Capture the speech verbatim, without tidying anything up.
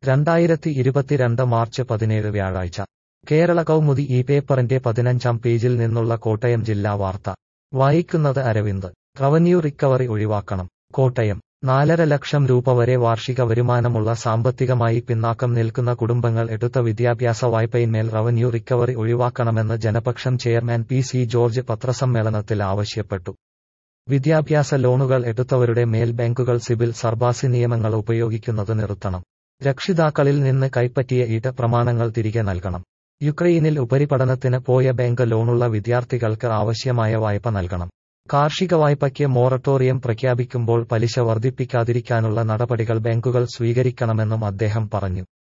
രണ്ടായിരത്തി ഇരുപത്തിരണ്ട് മാർച്ച് പതിനേഴ് വ്യാഴാഴ്ച കേരള കൗമുദി ഈ പേപ്പറിന്റെ പതിനഞ്ചാം പേജിൽ നിന്നുള്ള കോട്ടയം ജില്ലാ വാർത്ത വായിക്കുന്നത് അരവിന്ദ്. റവന്യൂ റിക്കവറി ഒഴിവാക്കണം. കോട്ടയം. നാലര ലക്ഷം രൂപ വരെ വാർഷിക വരുമാനമുള്ള സാമ്പത്തികമായി പിന്നാക്കം നിൽക്കുന്ന കുടുംബങ്ങൾ എടുത്ത വിദ്യാഭ്യാസ വായ്പയിന്മേൽ റവന്യൂ റിക്കവറി ഒഴിവാക്കണമെന്ന് Janapaksham chairman P C George പത്രസമ്മേളനത്തിൽ ആവശ്യപ്പെട്ടു. വിദ്യാഭ്യാസ ലോണുകൾ എടുത്തവരുടെ മേൽ ബാങ്കുകൾ സിബിൽ സർബാസി നിയമങ്ങൾ ഉപയോഗിക്കുന്നത് നിർത്തണം. രക്ഷിതാക്കളിൽ നിന്ന് കൈപ്പറ്റിയ ഈട് പ്രമാണങ്ങൾ തിരികെ നൽകണം. യുക്രൈനിൽ ഉപരിപഠനത്തിന് പോയ ബാങ്ക് ലോണുള്ള വിദ്യാർത്ഥികൾക്ക് ആവശ്യമായ വായ്പ നൽകണം. കാർഷിക വായ്പയ്ക്ക് മൊറട്ടോറിയം പ്രഖ്യാപിക്കുമ്പോൾ പലിശ വർദ്ധിപ്പിക്കാതിരിക്കാനുള്ള നടപടികൾ ബാങ്കുകൾ സ്വീകരിക്കണമെന്നും അദ്ദേഹം പറഞ്ഞു.